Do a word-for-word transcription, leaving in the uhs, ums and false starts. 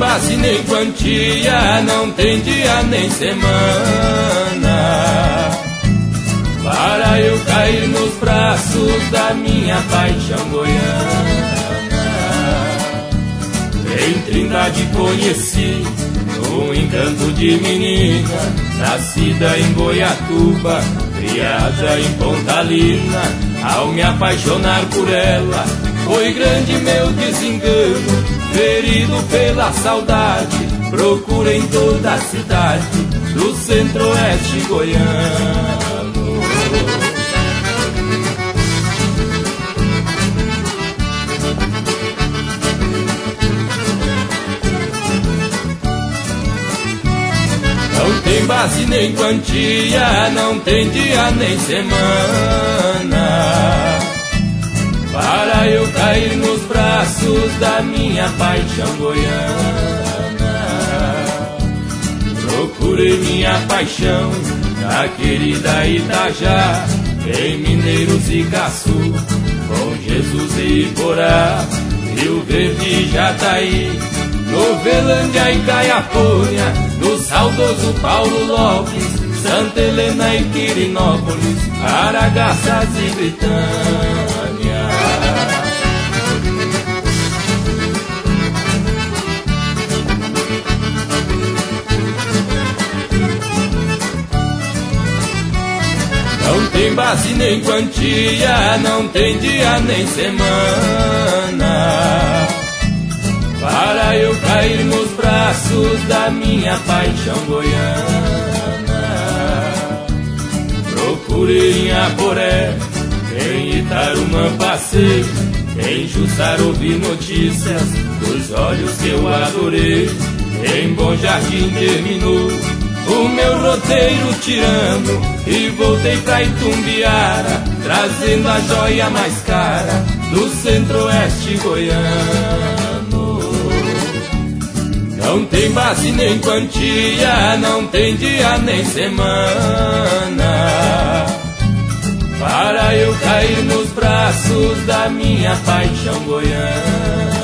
base nem quantia, não tem dia nem semana para eu cair nos braços da minha paixão goiana. Em Trindade conheci um encanto de menina, nascida em Goiatuba, criada em Pontalina. Ao me apaixonar por ela, foi grande meu desengano, ferido pela saudade, procura em toda a cidade do centro-oeste goiano. Não tem base nem quantia, não tem dia nem semana para eu cair nos braços da minha paixão goiana. Procurei minha paixão na querida Itajá, em Mineiros e Caçu, com Jesus e Iporá, Rio Verde e Jataí, Novelândia e Caiapônia, no saudoso Paulo Lopes, Santa Helena e Quirinópolis, Aragaças e Britânia. Não tem base nem quantia, não tem dia nem semana para eu cair nos braços da minha paixão goiana. Procurei em Aporé, em Itarumã passei, em Jussara ouvi notícias dos olhos que eu adorei. Em Bom Jardim terminou o meu roteiro tirando, e voltei pra Itumbiara, trazendo a joia mais cara do centro-oeste goiano. Não tem base nem quantia, não tem dia nem semana para eu cair nos braços da minha paixão goiana.